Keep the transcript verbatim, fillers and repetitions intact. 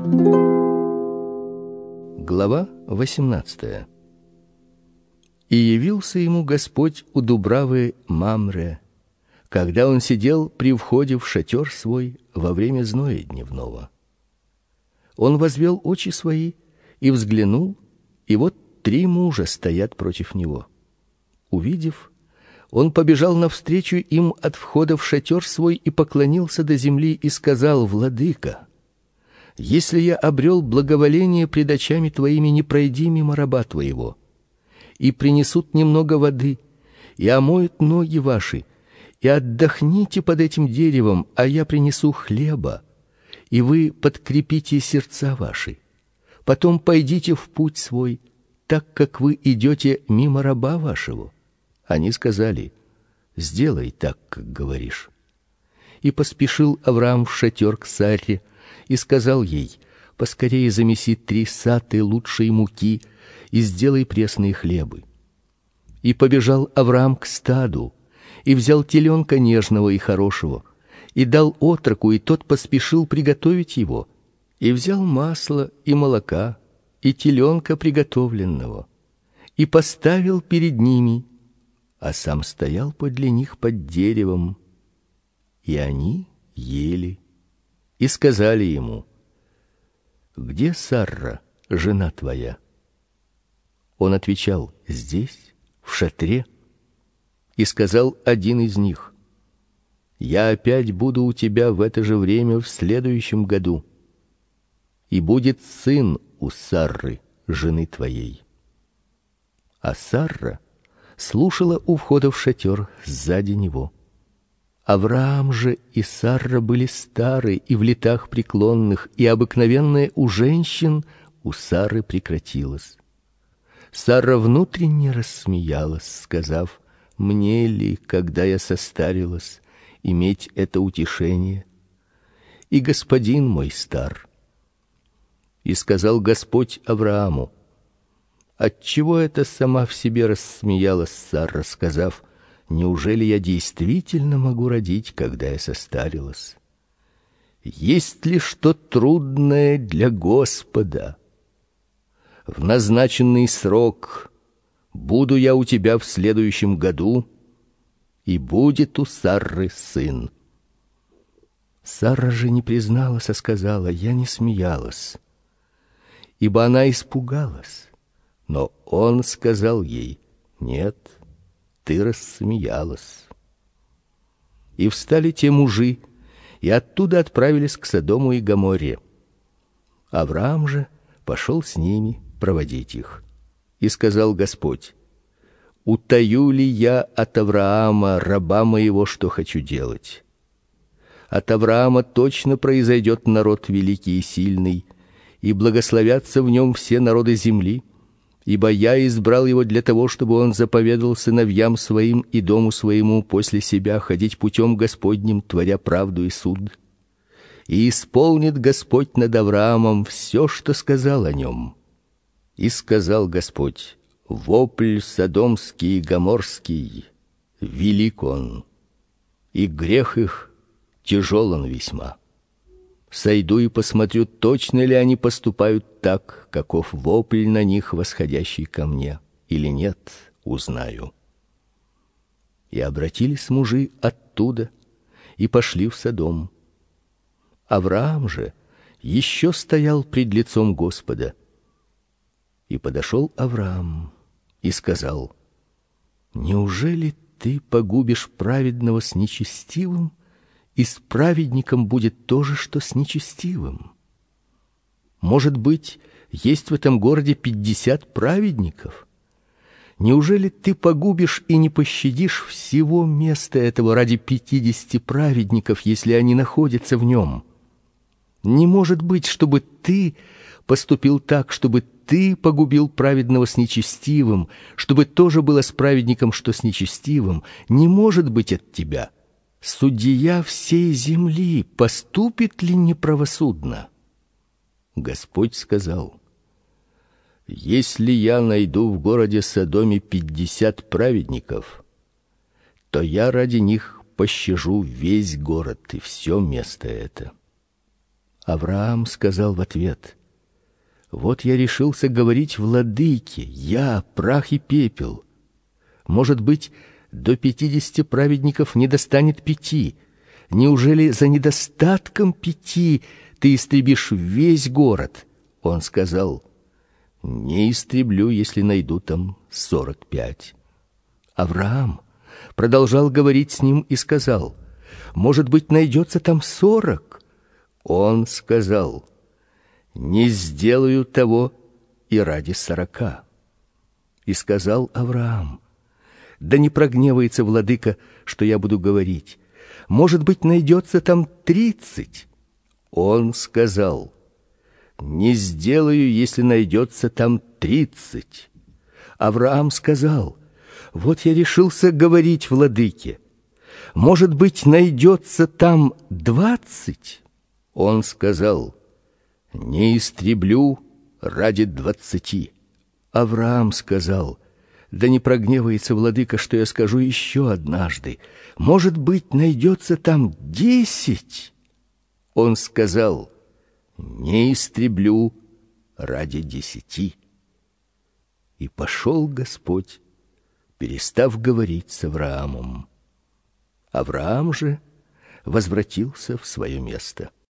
Глава восемнадцатая. И явился ему Господь у дубравы Мамре, когда он сидел при входе в шатер свой во время зноя дневного. Он возвел очи свои и взглянул, и вот три мужа стоят против него. Увидев, он побежал навстречу им от входа в шатер свой и поклонился до земли и сказал: Владыка, если я обрел благоволение пред очами твоими, не пройди мимо раба твоего. И принесут немного воды, и омоют ноги ваши, и отдохните под этим деревом, а я принесу хлеба, и вы подкрепите сердца ваши. Потом пойдите в путь свой, так как вы идете мимо раба вашего. Они сказали: сделай так, как говоришь. И поспешил Авраам в шатер к Сарре и сказал ей: поскорее замеси три саты лучшей муки и сделай пресные хлебы. И побежал Авраам к стаду и взял теленка нежного и хорошего и дал отроку, и тот поспешил приготовить его, и взял масло и молока и теленка приготовленного и поставил перед ними, а сам стоял подле них под деревом. И они ели и сказали ему: где Сарра, жена твоя? Он отвечал: здесь, в шатре. И сказал один из них: я опять буду у тебя в это же время в следующем году, и будет сын у Сарры, жены твоей. А Сарра слушала у входа в шатер сзади него. Авраам же и Сарра были стары и в летах преклонных, и обыкновенное у женщин у Сары прекратилось. Сарра внутренне рассмеялась, сказав: мне ли, когда я состарилась, иметь это утешение? И господин мой стар. И сказал Господь Аврааму: отчего это сама в себе рассмеялась Сарра, сказав: неужели я действительно могу родить, когда я состарилась? Есть ли что трудное для Господа? В назначенный срок буду я у тебя в следующем году, и будет у Сарры сын. Сарра же не призналась, а сказала: я не смеялась, ибо она испугалась. Но он сказал ей: нет, ты рассмеялась. И встали те мужи, и оттуда отправились к Содому и Гоморре. Авраам же пошел с ними проводить их. И сказал Господь: утаю ли я от Авраама, раба моего, что хочу делать? От Авраама точно произойдет народ великий и сильный, и благословятся в нем все народы земли, ибо я избрал его для того, чтобы он заповедал сыновьям своим и дому своему после себя ходить путем Господним, творя правду и суд. И исполнит Господь над Авраамом все, что сказал о нем. И сказал Господь: вопль содомский и гоморский велик он, и грех их тяжел он весьма. Сойду и посмотрю, точно ли они поступают так, каков вопль на них, восходящий ко мне, или нет, узнаю. И обратились мужи оттуда и пошли в Содом. Авраам же еще стоял пред лицом Господа. И подошел Авраам и сказал: неужели ты погубишь праведного с нечестивым, и с праведником будет то же, что с нечестивым? Может быть, есть в этом городе пятьдесят праведников? Неужели ты погубишь и не пощадишь всего места этого ради пятидесяти праведников, если они находятся в нем? Не может быть, чтобы ты поступил так, чтобы ты погубил праведного с нечестивым, чтобы тоже было с праведником, что с нечестивым. Не может быть от тебя. Судья всей земли поступит ли неправосудно? Господь сказал: если я найду в городе Содоме пятьдесят праведников, то я ради них пощажу весь город и все место это. Авраам сказал в ответ: вот я решился говорить владыке, я прах и пепел. Может быть, до пятидесяти праведников не достанет пяти. Неужели за недостатком пяти ты истребишь весь город? Он сказал: не истреблю, если найду там сорок пять. Авраам продолжал говорить с ним и сказал: может быть, найдется там сорок? Он сказал: не сделаю того и ради сорока. И сказал Авраам: да не прогневается владыка, что я буду говорить. Может быть, найдется там тридцать? Он сказал: не сделаю, если найдется там тридцать. Авраам сказал: вот я решился говорить владыке. Может быть, найдется там двадцать? Он сказал: не истреблю ради двадцати. Авраам сказал: да не прогневается владыка, что я скажу еще однажды. Может быть, найдется там десять? Он сказал: не истреблю ради десяти. И пошел Господь, перестав говорить с Авраамом. Авраам же возвратился в свое место.